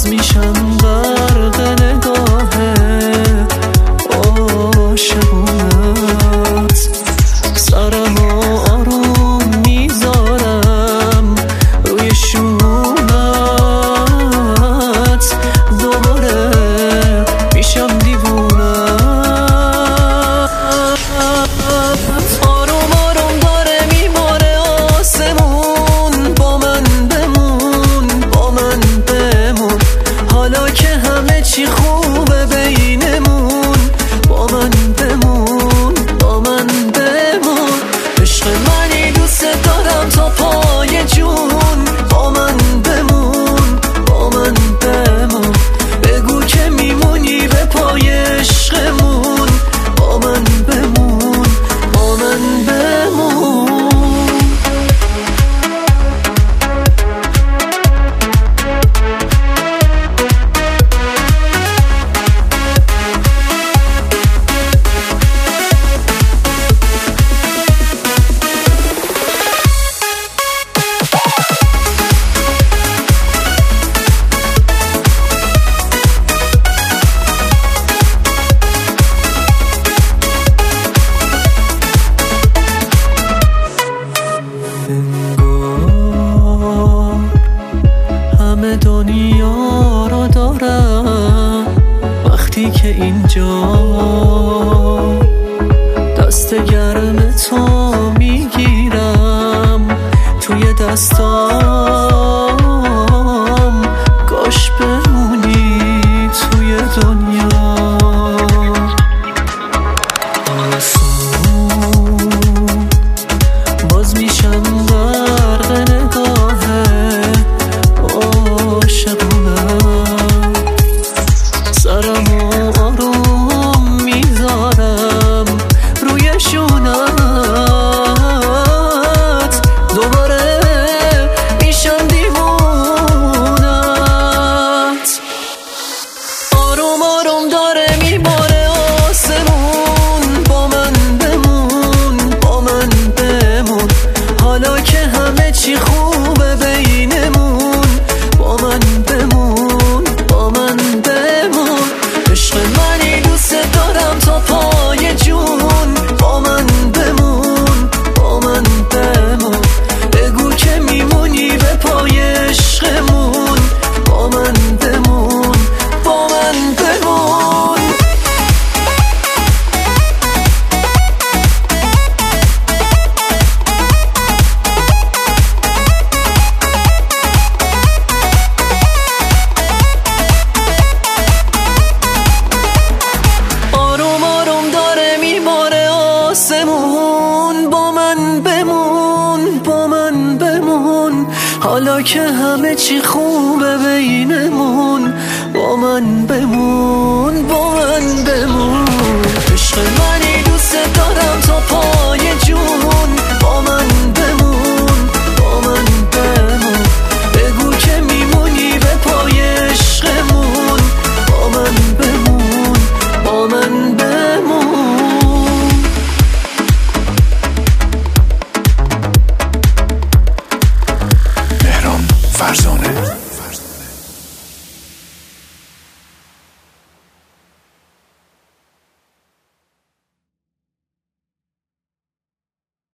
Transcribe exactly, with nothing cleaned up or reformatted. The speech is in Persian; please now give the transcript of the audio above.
باز میشم غرق نگاه عاشقونت. سرم آروم میذارم روی شونت، دوباره میشم دیوونه. آروم آروم داره میباره آسمون، با من بمون با من بمون، حالا که همه چی خوبه بینمون. با من بمون با من بمون، عشق منی دوست دارم تا پای جون. با من بمون با من بمون، بگو که میمونی به پای عشقمون. با من بمون با من بمون. همه دنیا رو دارم وقتی که اینجا دست گرم تو میگیرم توی دستام.